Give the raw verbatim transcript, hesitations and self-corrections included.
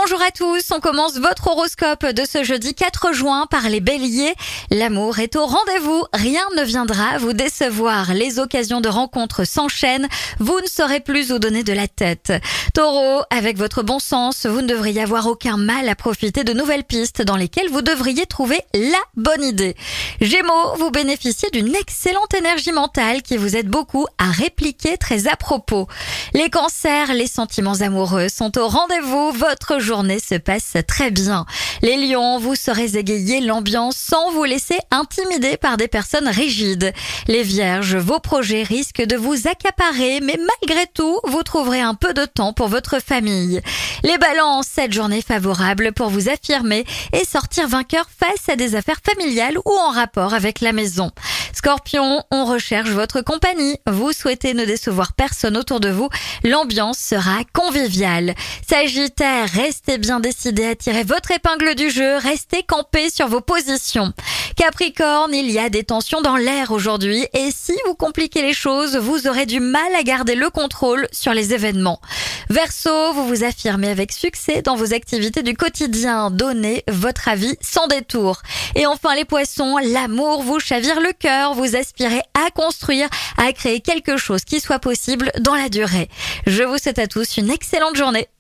Bonjour à tous, on commence votre horoscope de ce jeudi quatre juin par les béliers. L'amour est au rendez-vous, rien ne viendra vous décevoir. Les occasions de rencontres s'enchaînent, vous ne saurez plus où donner de la tête. Taureau, avec votre bon sens, vous ne devriez avoir aucun mal à profiter de nouvelles pistes dans lesquelles vous devriez trouver la bonne idée. Gémeaux, vous bénéficiez d'une excellente énergie mentale qui vous aide beaucoup à répliquer très à propos. Les cancers, les sentiments amoureux sont au rendez-vous, votre journée se passe très bien. Les lions, vous saurez égayer l'ambiance sans vous laisser intimider par des personnes rigides. Les vierges, vos projets risquent de vous accaparer, mais malgré tout, vous trouverez un peu de temps pour votre famille. Les balances, cette journée favorable pour vous affirmer et sortir vainqueur face à des affaires familiales ou en rapport avec la maison. Scorpion, on recherche votre compagnie. Vous souhaitez ne décevoir personne autour de vous. L'ambiance sera conviviale. Sagittaire, restez bien décidé à tirer votre épingle du jeu. Restez campé sur vos positions. Capricorne, il y a des tensions dans l'air aujourd'hui et si vous compliquez les choses, vous aurez du mal à garder le contrôle sur les événements. Verseau, vous vous affirmez avec succès dans vos activités du quotidien. Donnez votre avis sans détour. Et enfin les poissons, l'amour vous chavire le cœur. Vous aspirez à construire, à créer quelque chose qui soit possible dans la durée. Je vous souhaite à tous une excellente journée.